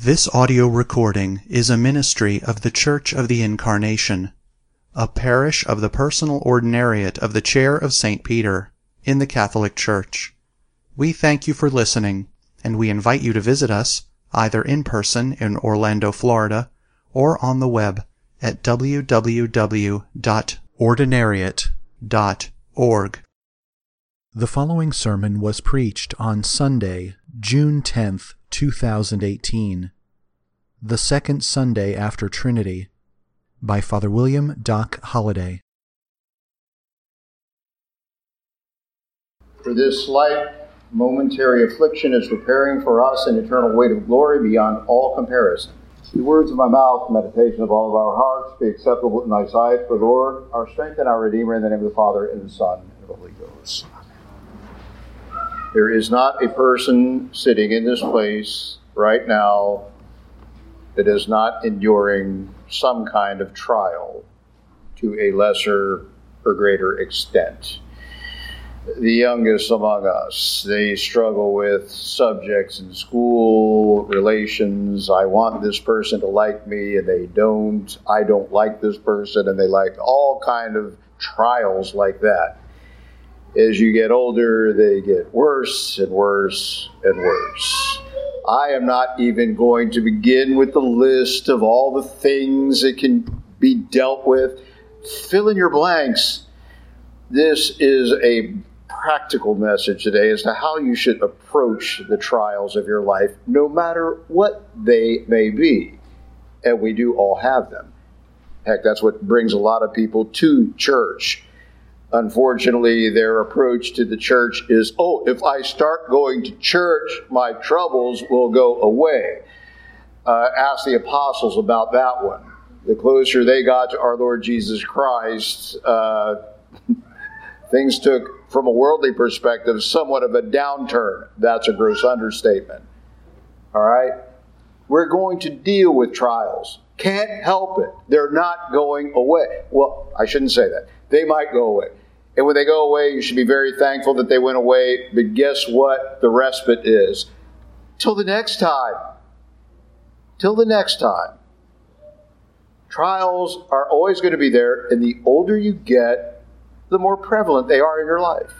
This audio recording is a ministry of the Church of the Incarnation, a parish of the Personal Ordinariate of the Chair of St. Peter, in the Catholic Church. We thank you for listening, and we invite you to visit us, either in person in Orlando, Florida, or on the web at www.ordinariate.org. The following sermon was preached on Sunday, June 10th, 2018, the second Sunday after Trinity, by Father William Doc Holliday. For this slight momentary affliction is preparing for us an eternal weight of glory beyond all comparison. The words of my mouth, the meditation of all of our hearts, be acceptable in thy sight, for Lord, our strength and our Redeemer, in the name of the Father, and the Son, and the Holy Ghost. There is not a person sitting in this place right now that is not enduring some kind of trial to a lesser or greater extent. The youngest among us, they struggle with subjects in school, relations. I want this person to like me and they don't. I don't like this person and they like, all kind of trials like that. As you get older, they get worse and worse and worse. I am not even going to begin with the list of all the things that can be dealt with. Fill in your blanks. This is a practical message today as to how you should approach the trials of your life, no matter what they may be. And we do all have them. Heck, that's what brings a lot of people to church. Unfortunately, their approach to the church is, if I start going to church, my troubles will go away. Ask the apostles about that one. The closer they got to our Lord Jesus Christ, things took, from a worldly perspective, somewhat of a downturn. That's a gross understatement. All right? We're going to deal with trials. Can't help it. They're not going away. Well, I shouldn't say that. They might go away. And when they go away, you should be very thankful that they went away. But guess what the respite is? Till the next time. Till the next time. Trials are always going to be there. And the older you get, the more prevalent they are in your life.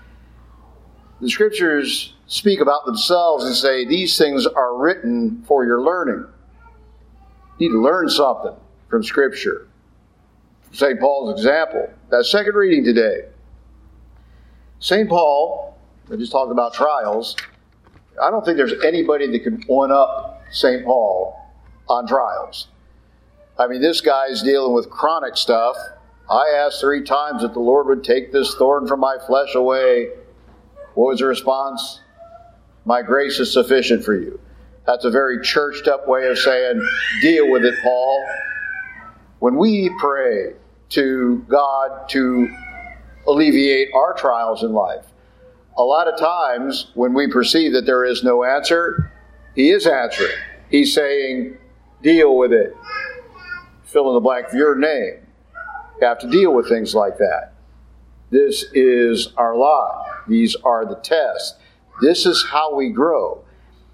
The Scriptures speak about themselves and say, these things are written for your learning. You need to learn something from Scripture. St. Paul's example. That second reading today. St. Paul, I just talked about trials. I don't think there's anybody that can one-up St. Paul on trials. I mean, this guy's dealing with chronic stuff. I asked 3 times that the Lord would take this thorn from my flesh away. What was the response? My grace is sufficient for you. That's a very churched up way of saying, deal with it, Paul. When we pray to God to alleviate our trials in life, a lot of times when we perceive that there is no answer, He is answering. He's saying, deal with it. Fill in the blank for your name. You have to deal with things like that. This is our lot. These are the tests. This is how we grow.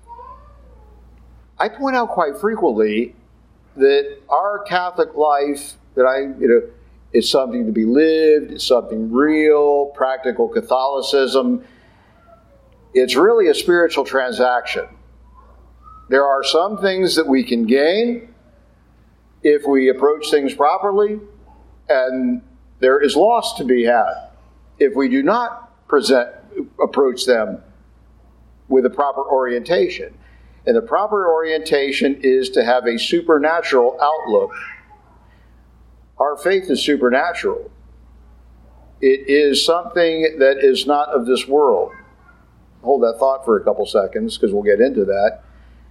I point out quite frequently that our Catholic life, it's something to be lived, it's something real, practical Catholicism. It's really a spiritual transaction. There are some things that we can gain if we approach things properly, and there is loss to be had if we do not approach them with a proper orientation. And the proper orientation is to have a supernatural outlook. Our faith is supernatural. It is something that is not of this world. Hold that thought for a couple seconds, because we'll get into that.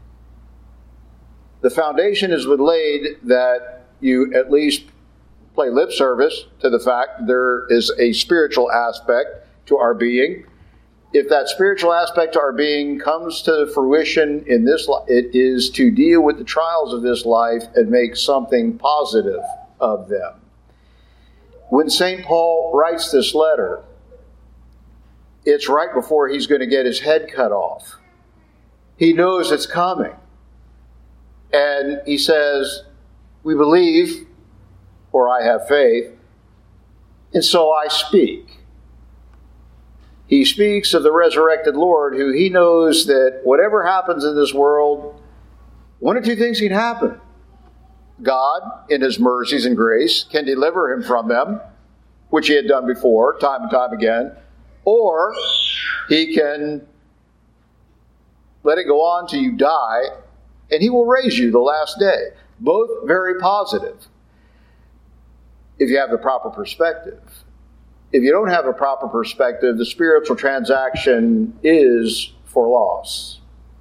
The foundation has been laid that you at least play lip service to the fact that there is a spiritual aspect to our being. If that spiritual aspect to our being comes to fruition in this life, it is to deal with the trials of this life and make something positive of them. When St. Paul writes this letter, it's right before he's going to get his head cut off. He knows it's coming. And he says, we believe, or I have faith, and so I speak. He speaks of the resurrected Lord, who he knows that whatever happens in this world, one of two things can happen. God, in his mercies and grace, can deliver him from them, which he had done before, time and time again, or he can let it go on till you die, and he will raise you the last day. Both very positive, if you have the proper perspective. If you don't have a proper perspective, the spiritual transaction is for loss.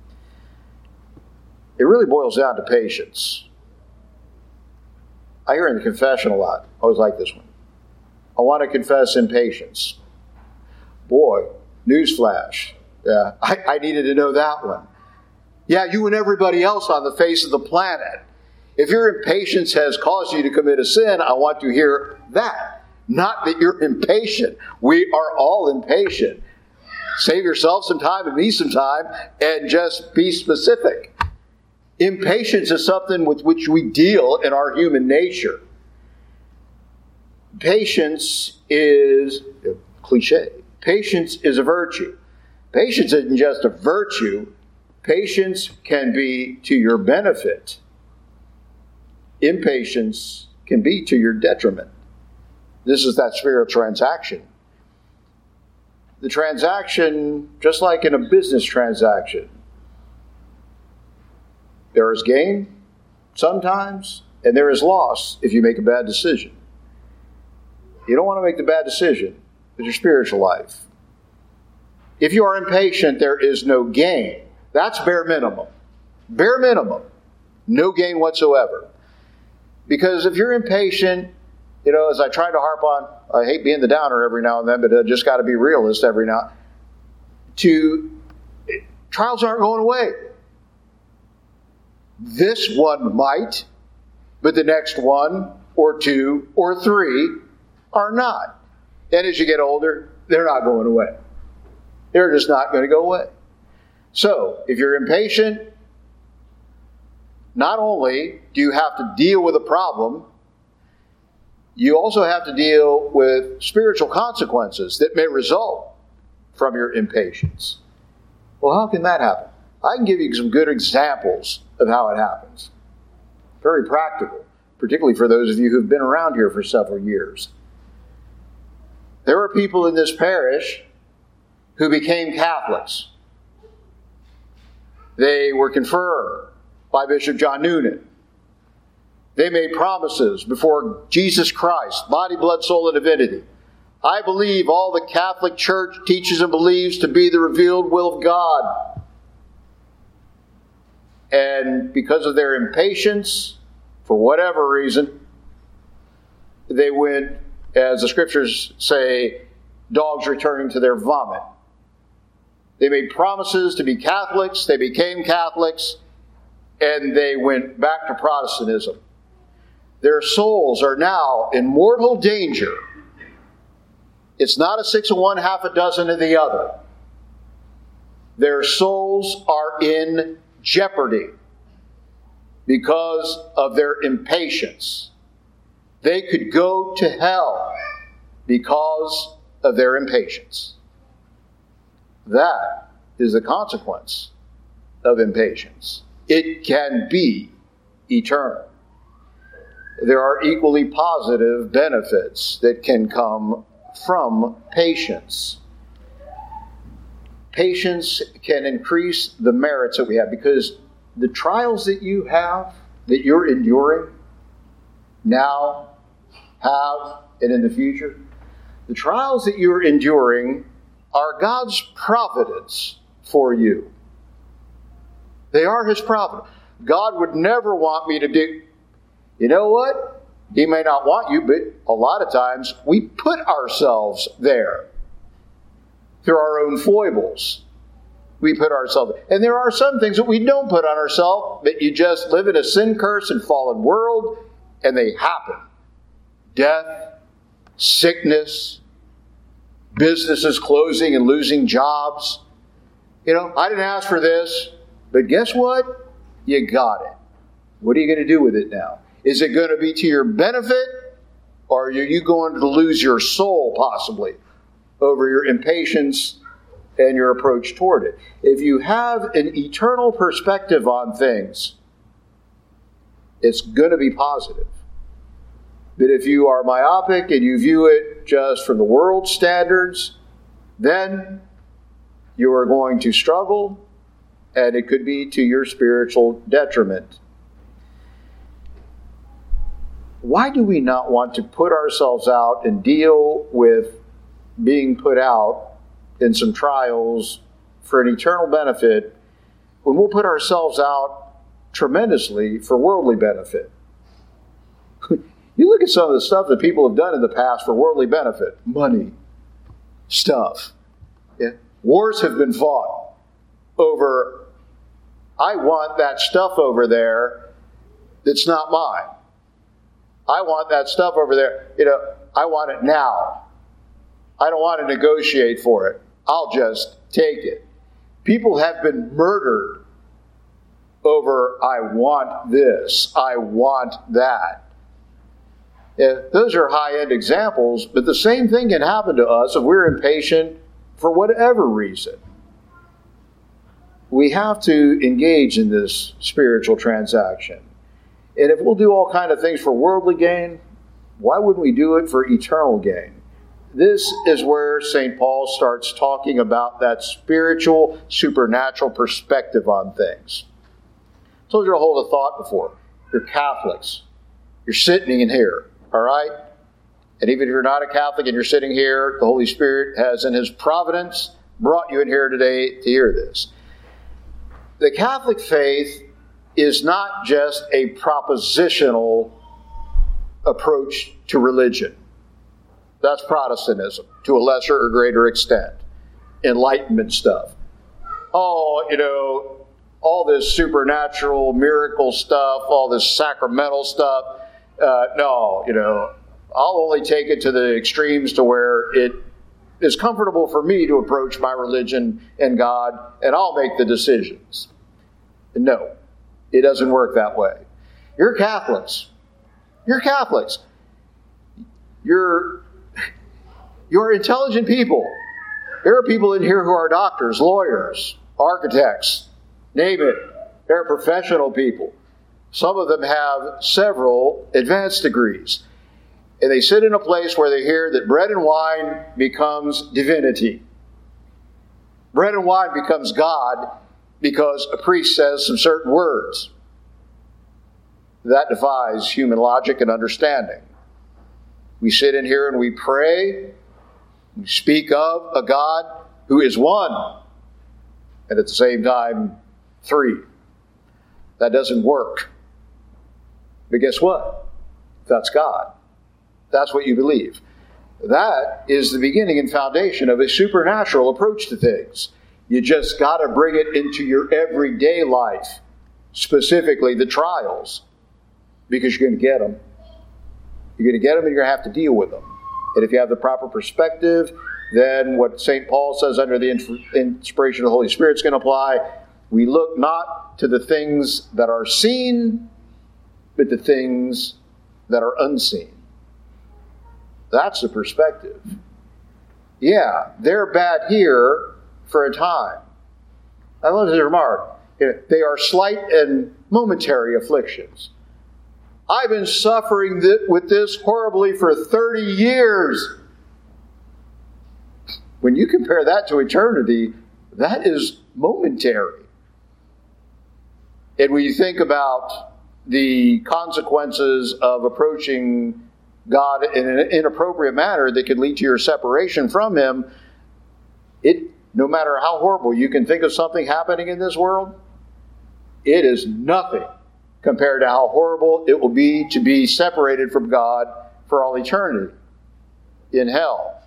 It really boils down to patience. I hear in the confession a lot. I always like this one. I want to confess in patience. Boy, newsflash. Yeah, I needed to know that one. Yeah, you and everybody else on the face of the planet. If your impatience has caused you to commit a sin, I want to hear that. Not that you're impatient. We are all impatient. Save yourself some time and me some time and just be specific. Impatience is something with which we deal in our human nature. Patience is a cliche. Patience is a virtue. Patience isn't just a virtue. Patience can be to your benefit. Impatience can be to your detriment. This is that spiritual transaction. The transaction, just like in a business transaction, there is gain sometimes, and there is loss if you make a bad decision. You don't want to make the bad decision with your spiritual life. If you are impatient, there is no gain. That's bare minimum. Bare minimum. No gain whatsoever. Because if you're impatient, as I try to harp on, I hate being the downer every now and then, but I just got to be realist every now. Trials aren't going away. This one might, but the next one or two or three are not. And as you get older, they're not going away. They're just not going to go away. So, if you're impatient, not only do you have to deal with a problem, you also have to deal with spiritual consequences that may result from your impatience. Well, how can that happen? I can give you some good examples of how it happens. Very practical, particularly for those of you who've been around here for several years. There are people in this parish who became Catholics. They were confirmed by Bishop John Noonan. They made promises before Jesus Christ, body, blood, soul, and divinity. I believe all the Catholic Church teaches and believes to be the revealed will of God. And because of their impatience, for whatever reason, they went, as the scriptures say, dogs returning to their vomit. They made promises to be Catholics, they became Catholics, and they went back to Protestantism. Their souls are now in mortal danger. It's not a 6 of one, half a dozen of the other. Their souls are in jeopardy because of their impatience. They could go to hell because of their impatience. That is the consequence of impatience. It can be eternal. There are equally positive benefits that can come from patience. Patience can increase the merits that we have, because the trials that you have, that you're enduring now, have, and in the future, the trials that you're enduring are God's providence for you. They are His providence. God would never want me to do... You know what? He may not want you, but a lot of times we put ourselves there through our own foibles. We put ourselves there. And there are some things that we don't put on ourselves, that you just live in a sin-cursed and fallen world, and they happen. Death, sickness, businesses closing and losing jobs. I didn't ask for this, but guess what? You got it. What are you going to do with it now? Is it going to be to your benefit, or are you going to lose your soul possibly over your impatience and your approach toward it? If you have an eternal perspective on things, it's going to be positive. But if you are myopic and you view it just from the world's standards, then you are going to struggle, and it could be to your spiritual detriment. Why do we not want to put ourselves out and deal with being put out in some trials for an eternal benefit when we'll put ourselves out tremendously for worldly benefit? You look at some of the stuff that people have done in the past for worldly benefit. Money, stuff. Yeah. Wars have been fought over, I want that stuff over there that's not mine. I want that stuff over there. I want it now. I don't want to negotiate for it. I'll just take it. People have been murdered over, I want this, I want that. Yeah, those are high-end examples, but the same thing can happen to us if we're impatient for whatever reason. We have to engage in this spiritual transaction. And if we'll do all kinds of things for worldly gain, why wouldn't we do it for eternal gain? This is where St. Paul starts talking about that spiritual, supernatural perspective on things. I told you to hold a thought before. You're Catholics. You're sitting in here, all right? And even if you're not a Catholic and you're sitting here, the Holy Spirit has in His providence brought you in here today to hear this. The Catholic faith is not just a propositional approach to religion. That's Protestantism, to a lesser or greater extent. Enlightenment stuff. All this supernatural miracle stuff, all this sacramental stuff. No, I'll only take it to the extremes to where it is comfortable for me to approach my religion and God, and I'll make the decisions. No. It doesn't work that way. You're Catholics. You're Catholics. You're intelligent people. There are people in here who are doctors, lawyers, architects, name it. They're professional people. Some of them have several advanced degrees. And they sit in a place where they hear that bread and wine becomes divinity. Bread and wine becomes God because a priest says some certain words. That defies human logic and understanding. We sit in here and we pray. We speak of a God who is one, and at the same time, three. That doesn't work. But guess what? That's God. That's what you believe. That is the beginning and foundation of a supernatural approach to things. You just got to bring it into your everyday life, specifically the trials, because you're going to get them. You're going to get them and you're going to have to deal with them. And if you have the proper perspective, then what St. Paul says under the inspiration of the Holy Spirit is going to apply. We look not to the things that are seen, but the things that are unseen. That's the perspective. Yeah, they're bad here for a time. I love this remark. They are slight and momentary afflictions. I've been suffering with this horribly for 30 years. When you compare that to eternity, that is momentary. And when you think about the consequences of approaching God in an inappropriate manner that could lead to your separation from Him, no matter how horrible you can think of something happening in this world, it is nothing compared to how horrible it will be to be separated from God for all eternity in hell.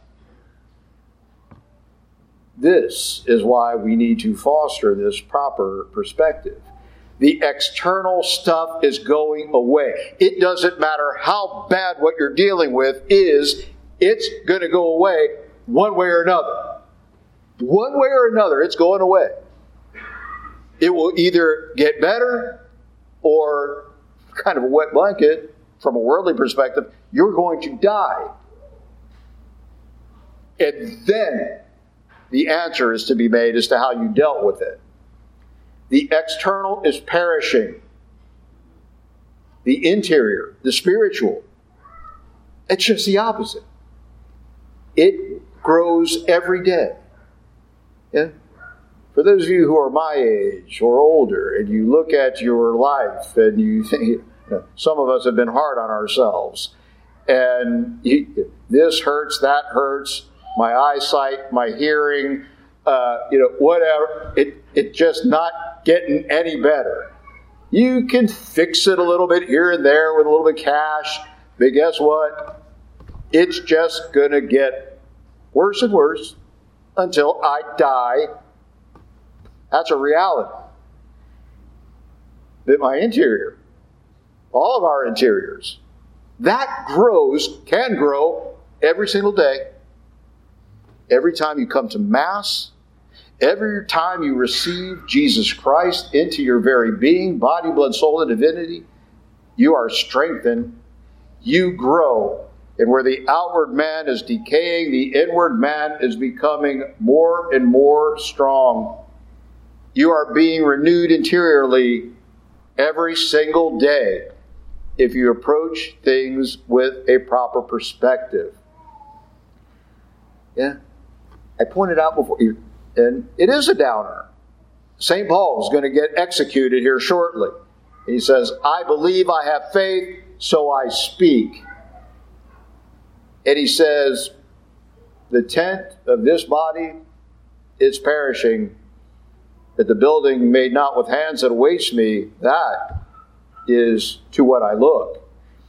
This is why we need to foster this proper perspective. The external stuff is going away. It doesn't matter how bad what you're dealing with is, it's going to go away one way or another. One way or another, it's going away. It will either get better or kind of a wet blanket from a worldly perspective. You're going to die. And then the answer is to be made as to how you dealt with it. The external is perishing. The interior, the spiritual, it's just the opposite. It grows every day. Yeah? For those of you who are my age or older, and you look at your life and you think, some of us have been hard on ourselves. And this hurts, that hurts, my eyesight, my hearing, whatever. It's just not getting any better. You can fix it a little bit here and there with a little bit of cash, but guess what? It's just going to get worse and worse until I die. That's a reality. But my interior, all of our interiors, that can grow every single day. Every time you come to Mass, every time you receive Jesus Christ into your very being, body, blood, soul, and divinity, you are strengthened, you grow. And where the outward man is decaying, the inward man is becoming more and more strong. You are being renewed interiorly every single day if you approach things with a proper perspective. Yeah, I pointed out before, and it is a downer. St. Paul is going to get executed here shortly. He says, I believe, I have faith, so I speak. And he says, the tent of this body is perishing, that the building made not with hands that awaits me, that is to what I look.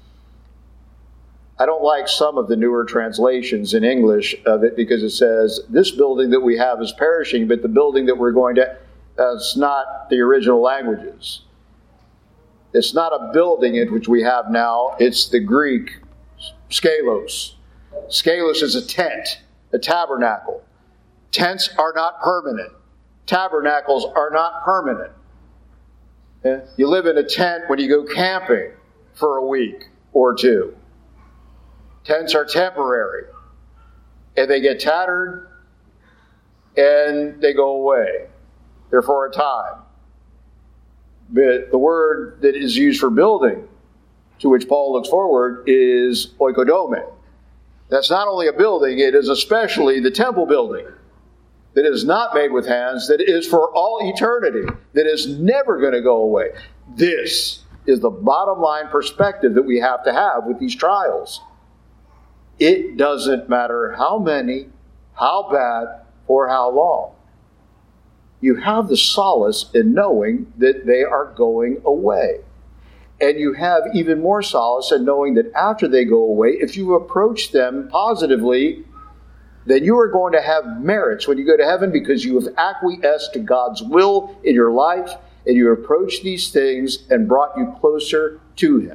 I don't like some of the newer translations in English of it because it says, this building that we have is perishing, but the building that we're going to, that's not the original languages. It's not a building in which we have now, it's the Greek skelos. Skelos is a tent, a tabernacle. Tents are not permanent. Tabernacles are not permanent. You live in a tent when you go camping for a week or two. Tents are temporary. And they get tattered and they go away. They're for a time. But the word that is used for building, to which Paul looks forward, is oikodome. That's not only a building, it is especially the temple building that is not made with hands, that is for all eternity, that is never going to go away. This is the bottom line perspective that we have to have with these trials. It doesn't matter how many, how bad, or how long. You have the solace in knowing that they are going away. And you have even more solace in knowing that after they go away, if you approach them positively, then you are going to have merits when you go to heaven because you have acquiesced to God's will in your life and you approach these things and brought you closer to Him.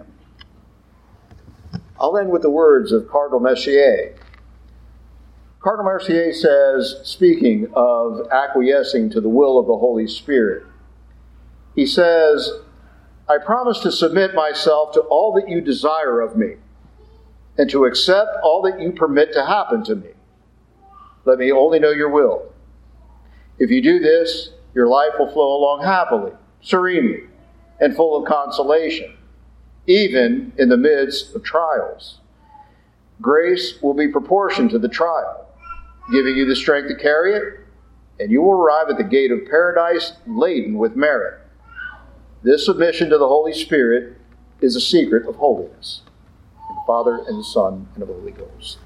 I'll end with the words of Cardinal Mercier. Cardinal Mercier says, speaking of acquiescing to the will of the Holy Spirit, he says, I promise to submit myself to all that you desire of me, and to accept all that you permit to happen to me. Let me only know your will. If you do this, your life will flow along happily, serenely, and full of consolation, even in the midst of trials. Grace will be proportioned to the trial, giving you the strength to carry it, and you will arrive at the gate of paradise laden with merit. This submission to the Holy Spirit is a secret of holiness. In the Father, and the Son, and of the Holy Ghost.